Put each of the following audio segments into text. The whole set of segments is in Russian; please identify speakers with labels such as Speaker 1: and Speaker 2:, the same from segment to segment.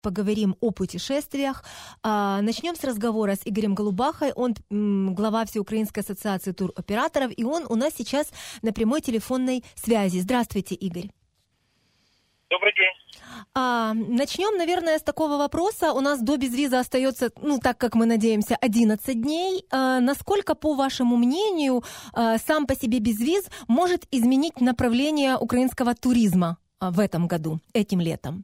Speaker 1: поговорим о путешествиях. Начнем с разговора с Игорем Голубахой. Он глава Всеукраинской ассоциации туроператоров, и он у нас сейчас на прямой телефонной связи. Здравствуйте, Игорь.
Speaker 2: Добрый день.
Speaker 1: Начнем, наверное, с такого вопроса. У нас до безвиза остается, так как мы надеемся, 11 дней. Насколько, по вашему мнению, сам по себе безвиз может изменить направление украинского туризма в этом году, этим летом?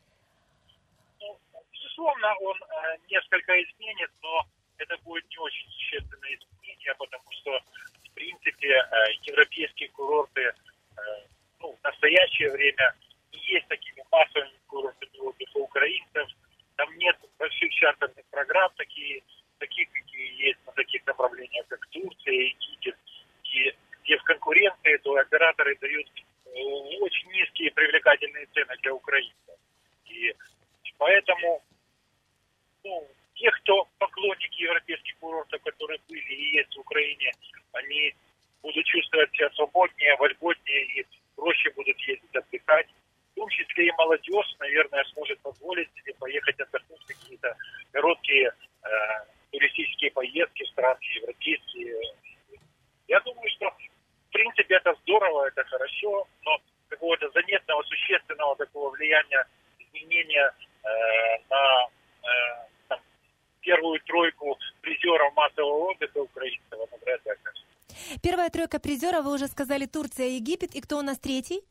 Speaker 2: Безусловно, он несколько изменит, но это будет не очень существенное изменение, потому что, в принципе, европейские курорты в настоящее время есть такими массовыми курортами отдыха украинцев. Там нет больших чартерных программ, таких, какие есть на таких направлениях, как Турция, Египет. И где в конкуренции, то операторы дают очень низкие привлекательные цены для украинцев. И поэтому те, кто поклонники европейских курортов, которые были и есть в Украине, они будут чувствовать себя свободнее, вольготнее и проще будут ездить отдыхать. В том числе и молодежь, наверное, сможет позволить себе поехать отдохнуть в какие-то короткие туристические поездки в страны европейские. Я думаю, что в принципе это здорово, это хорошо, но какого-то заметного, существенного такого влияния, изменения на первую тройку призеров массового отдыха украинцев, вряд ли окажется.
Speaker 1: Первая тройка призеров, вы уже сказали, Турция, Египет. И кто у нас третий?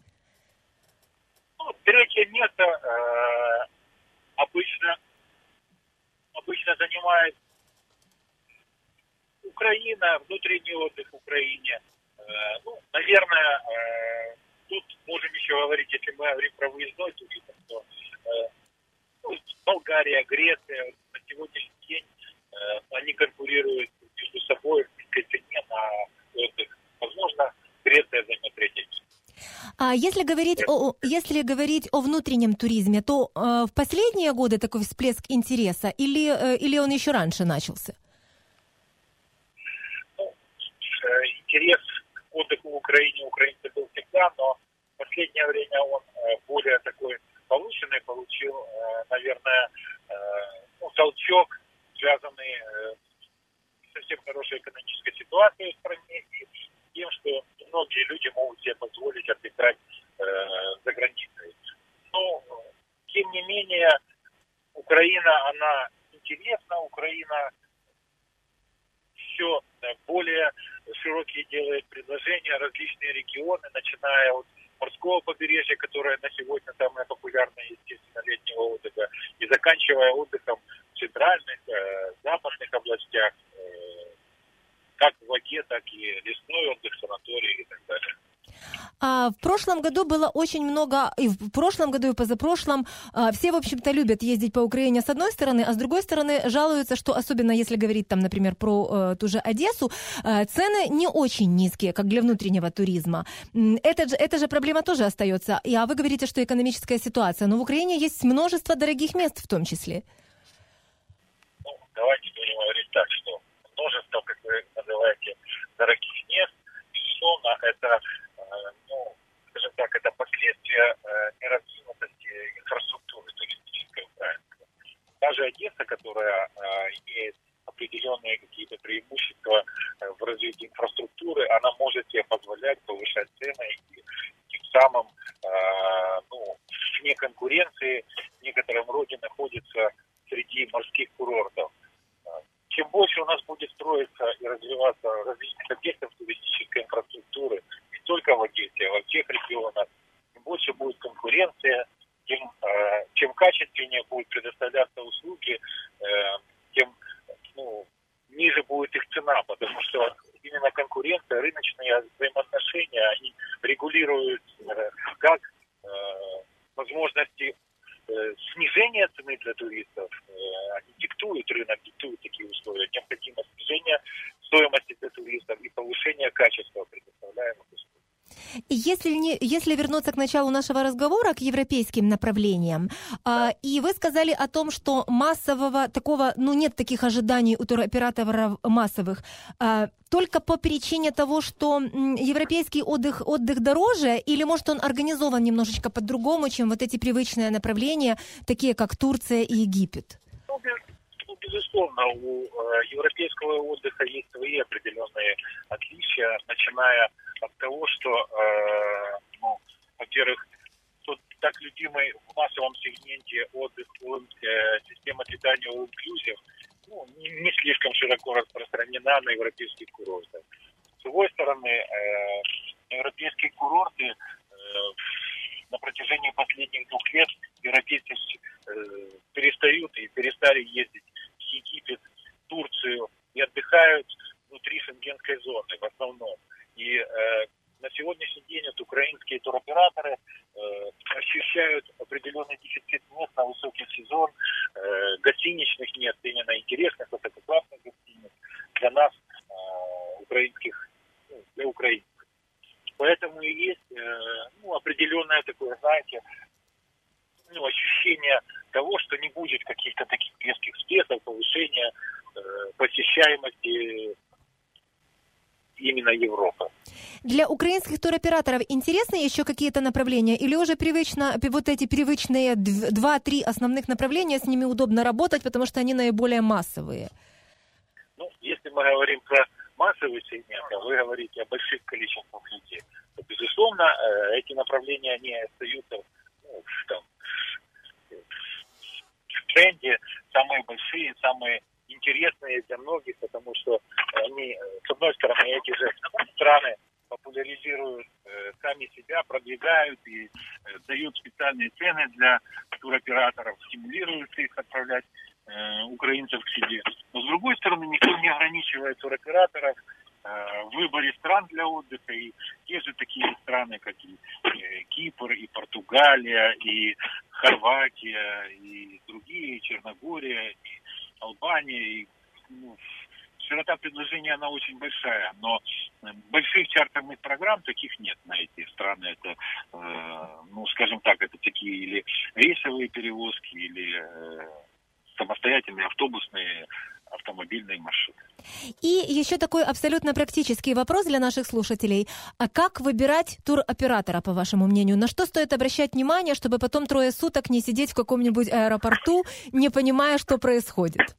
Speaker 2: Третье место обычно занимает Украина, внутренний отдых в Украине. Наверное, тут можем еще говорить, если мы говорим про выездной туризм, то Болгария, Греция на сегодняшний день они конкурируют между собой в низкой цене на отдых. Возможно, Греция займет третье место.
Speaker 1: Если говорить о внутреннем туризме, то в последние годы такой всплеск интереса или он еще раньше начался?
Speaker 2: Интерес к отдыху в Украине украинцев был всегда, но в последнее время он более такой повышенный получил, наверное, толчок, связанный с совсем хорошей экономической ситуацией в стране и тем, что многие люди могут себе позволить отдыхать за границей. Но, тем не менее, Украина, она интересна, Украина все более широкие делает предложения, различные регионы, начиная от морского побережья, которое на сегодня самое популярное, естественно, летнего отдыха, и заканчивая отдыхом в центральных, западных областях, как в воде, так и лесной отдых, санатории и так далее.
Speaker 1: В прошлом году было очень много, и в прошлом году, и позапрошлом, все, в общем-то, любят ездить по Украине с одной стороны, а с другой стороны жалуются, что, особенно если говорить, там, например, про ту же Одессу, цены не очень низкие, как для внутреннего туризма. Эта же проблема тоже остается. А вы говорите, что экономическая ситуация, но в Украине есть множество дорогих мест в том числе.
Speaker 2: Давайте будем говорить так, что множество, как вы называете, дорогих мест, безусловно, это, скажем так, это последствия неразвинутости инфраструктуры туристической украинской. Даже Одесса, которая имеет определенные какие-то преимущества в развитии инфраструктуры, она может себе позволять повышать цены и тем самым вне конкуренции в некотором роде находится среди морских курортов. Чем больше у нас будет строиться и развиваться различных объектов туристической инфраструктуры, не только в Одессе, а во всех регионах, тем больше будет конкуренция, чем качественнее будут предоставляться услуги, тем ниже будет их цена, потому что именно конкуренция, рыночные взаимоотношения, они регулируют как возможности снижения цены для туристов, они диктуют рынок, диктуют такие условия, необходимо снижение стоимости для туристов и повышение качества предоставляемых услуг.
Speaker 1: Если вернуться к началу нашего разговора, к европейским направлениям, и вы сказали о том, что массового такого, нет таких ожиданий у туроператоров массовых, только по причине того, что европейский отдых дороже, или, может, он организован немножечко по-другому, чем вот эти привычные направления, такие как Турция и Египет?
Speaker 2: Безусловно, у европейского отдыха есть свои определенные отличия, начиная от того, что, во-первых, тот так любимый в массовом сегменте отдых, система питания All Inclusive, не слишком широко распространена на европейских курортах. С другой стороны, европейские курорты на протяжении последних 2 лет европейцы перестали ездить в Египет, Турцию и отдыхают внутри шенгенской зоны в основном. И на сегодняшний день украинские туроператоры ощущают определенный дефицит мест на высокий сезон, гостиничных мест, именно интересных, высококлассных гостиниц для нас, для украинцев. Поэтому и есть определенное такое, знаете, ощущение того, что не будет каких-то таких резких всплесков, повышения посещаемости именно Европы.
Speaker 1: Для украинских туроператоров интересны еще какие-то направления? Или уже вот эти привычные 2-3 основных направления, с ними удобно работать, потому что они наиболее массовые?
Speaker 2: Если мы говорим про массовый сегмент, а вы говорите о больших количествах людей, то, безусловно, эти направления, они остаются в тренде, самые большие, самые интересные для многих, потому что они, с одной стороны, эти же страны популяризируют сами себя, продвигают и дают специальные цены для туроператоров, стимулируют их отправлять украинцев к себе. Но, с другой стороны, никто не ограничивает туроператоров в выборе стран для отдыха. И те же такие страны, как и Кипр, и Португалия, и Хорватия, и другие, и Черногория, и Албания. И, широта предложения, она очень большая, но больших чартерных программ таких нет на эти страны. Это, скажем так, это такие или рейсовые перевозки, или самостоятельные автобусные, автомобильные маршруты.
Speaker 1: И еще такой абсолютно практический вопрос для наших слушателей. А как выбирать туроператора, по вашему мнению? На что стоит обращать внимание, чтобы потом 3 суток не сидеть в каком-нибудь аэропорту, не понимая, что происходит?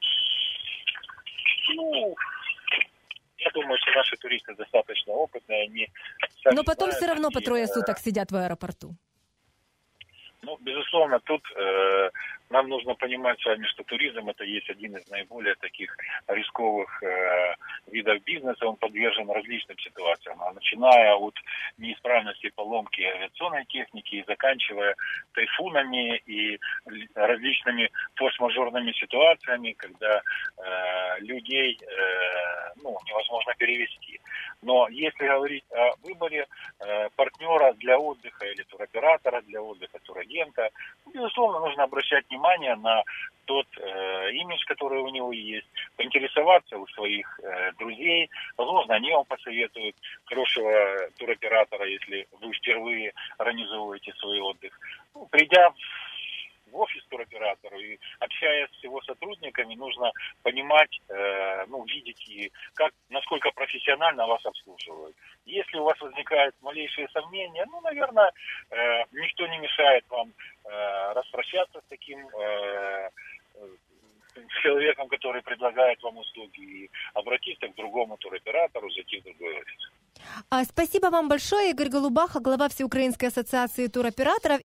Speaker 2: Я думаю, что наши туристы достаточно опытные, они...
Speaker 1: Но потом все равно по 3 суток сидят в аэропорту.
Speaker 2: Безусловно, тут нам нужно понимать с вами, что туризм это есть один из наиболее таких рисковых видов бизнеса. Он подвержен различным ситуациям, начиная от неисправности, поломки авиационной техники и заканчивая тайфунами и различными форс-мажорными ситуациями, когда людей невозможно перевести. Но если говорить о выборе партнера для отдыха или туроператора для отдыха, турагента, безусловно, нужно обращать внимание на тот имидж, который у него есть, поинтересоваться у своих друзей. Возможно, они вам посоветуют хорошего туроператора, если вы впервые организовываете свой отдых. Придя в офис туроператору и общаясь с его сотрудниками, нужно понимать, видеть, и насколько профессионально вас обслуживают. Если у вас возникают малейшие сомнения, наверное, никто не мешает вам распрощаться с таким человеком, который предлагает вам услуги, и обратиться к другому туроператору, зайти в другой офис.
Speaker 1: Спасибо вам большое, Игорь Голубаха, глава Всеукраинской ассоциации туроператоров.